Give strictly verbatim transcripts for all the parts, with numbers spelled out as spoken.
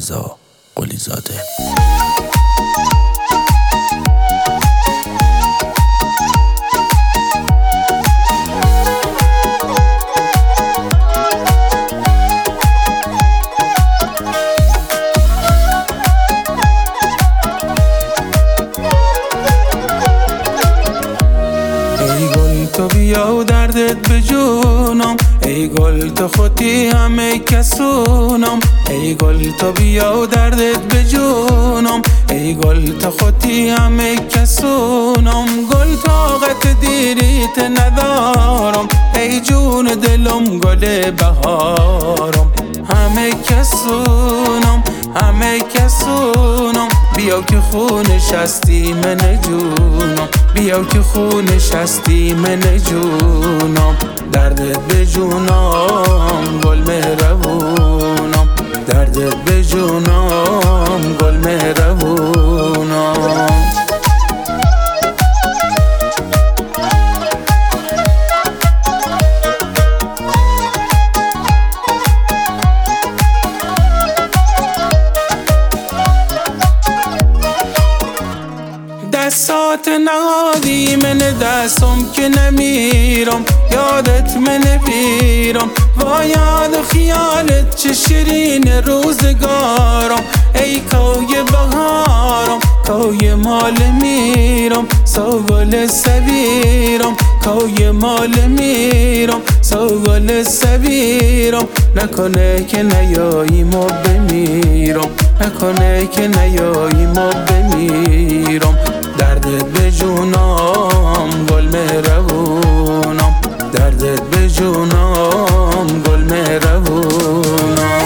رضا قلی زاده. تو بیا و دردت به جونم، ای گل تو خودی همه کسونم. ای گل تو بیا و دردت به جونم، ای گل تو خودی همه کسونم. گل طاقت دیریت ندارم، ای جون دلم گل بهارم. همه کسونم همه کسونم، بیا که خونش هستی من جونم. بیا که خونش هستی من جونم. دردت به جونم گل مهربونم، دردت به جونم گل مهربونم. دستات نهادی من دستم که نمیرم، یادت من بیرم. و یاد و خیالت چه شیرین روزگارم. ای کوی بهارم کوی مال میرم، سوگل سبیرم کوی مال میرم، سوگل سبیرم. نکنه که نیاییم و بمیرم، نکنه که نیاییم و بمیرم. دردت به جونم گل مهربونم، دردت به جونم گل مهربونم.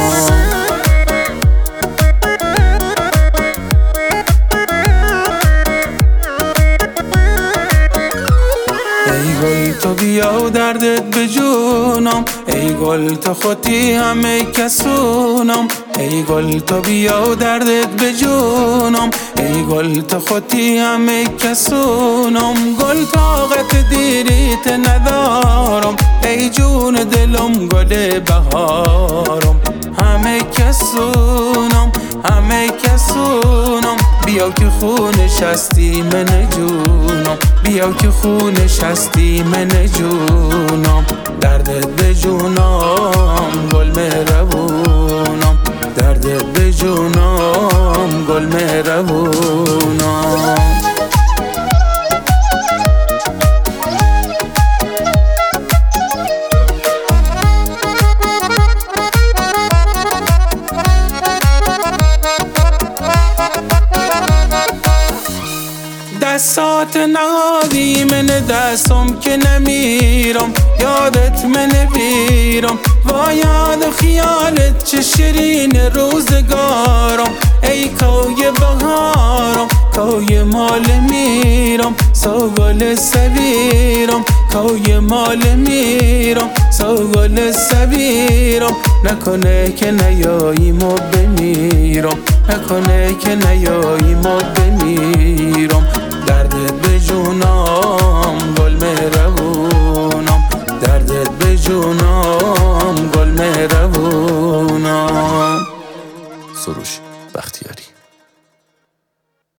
ای گل تو بیا و دردت به جونم، ای گل تو خودی همه کسونم. ای گل تو بیا و دردت به جونم، ای گل تو خودی همه کسونم. گل طاقت دیریت ندارم، ای جون دلم گل بهارم. همه کسونم همه کسونم، بیا که خونش هستی من جونم. بیا که خونش هستی من جونم. دردت به جونم گل مهربونم، دردت به جونم گل مهربونم. دستات نهادی من دستم که نمیرم، یادت من بیرم. و یاد و خیالت چه شیرین روزگارم. ای کوی بهارم کوی مال میرم، سوگل سبیرم کوی مال میرم، سوگل سبیرم. نکنه که نیاییم و بمیرم، نکنه که نیاییم و بمیرم.